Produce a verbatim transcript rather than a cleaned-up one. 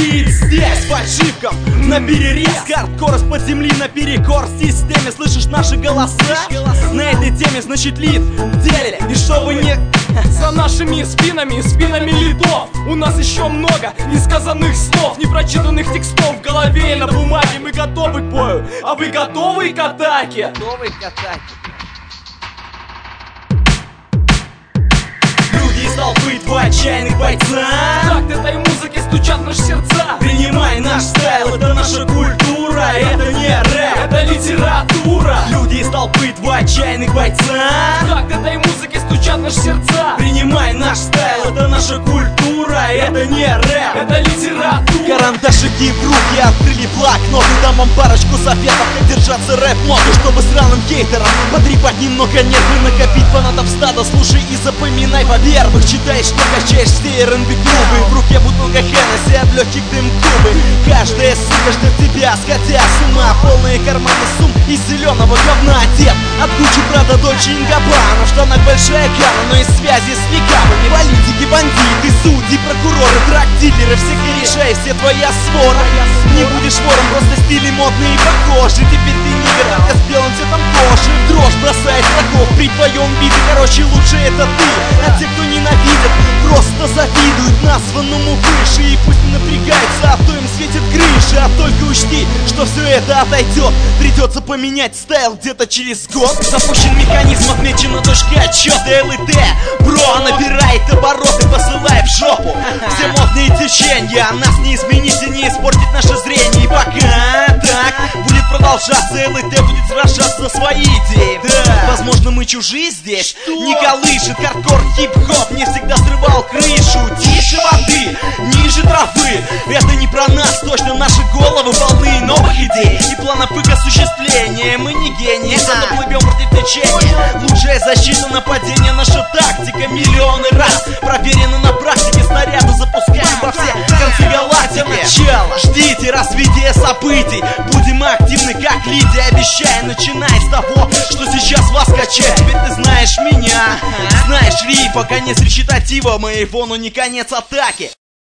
бит здесь фальшивкам на перерез, хардкор из-под земли наперекор системе. Слышишь наши голоса? На этой теме значит лид в деле. И чтобы не... За нашими спинами, спинами лидов у нас еще много несказанных слов, непрочитанных текстов в голове и на бумаге. Мы готовы к бою, а вы готовы к атаке? Готовы к атаке. Люди из толпы, два отчаянных бойца. Так этой музыке стучат наши сердца. Принимай наш стайл, это наша культура. Это не рэп, это литература. Люди из толпы, два отчаянных бойца. Так этой музыке стучат наши сердца. Принимай наш стайл, это наша культура. Это не рэп, это литература. Карандашики в руки, открыли блокноты. Дам вам парочку советов, как держаться рэп-моды, чтобы сраным кейтерам потрепать немного нервы, накопить фанатов стада. Слушай и запоминай, во-первых, читаешь, что качаешь все эр энд би-клубы. В руке бутылка Хеннесси, от легких дым клубы. Каждая сука ждет тебя, сходя с ума. Полные карманы сумм из зеленого говна одет. От Гуччи, Прада, Дольче энд Габбана. В штанах большая гана, но и связи с никабами. Политики, бандиты, судьи, прокуроры, драг-дилеры, все кореша и все твоя свора. Не будешь вором, просто стили модные и похожи. Теперь ты не городка с белым цветом кожи. Дрожь бросает врагов при твоем виде. Короче, лучше это ты, а те, кто ненавидит, просто завидуют названному выше. И пусть не напрягаются, а то им светит крыша. А только учти, что все это отойдет. Придется поменять стайл где-то через год. Запущен механизм, отмечена точка отсчета. эл и тэ, бро, набирает обороты, посылай в жопу все модные течения. Нас не изменить и не испортить наше зрение. И пока так будет продолжаться, эл и тэ будет сражаться за свои идеи. Да, возможно, мы чужие здесь. Что? Не колышет хардкор, хип-хоп не всегда срывал крышу. Тише воды, ниже травы. Это не про нас, точно наши головы полны новых идей и планов их осуществления. Мы не гении, зато плывем против течения. Лучшая защита нападения, наша тактика. Миллионы раз проверена на практике. Снаряды запускаем во все концы галактики. Начало, ждите развития событий. Будем активны, как Лидия, обещаю. Начиная с того, что сейчас вас качает. Теперь ты знаешь меня, знаешь рифа, конец речитатива моего, но не конец атаки.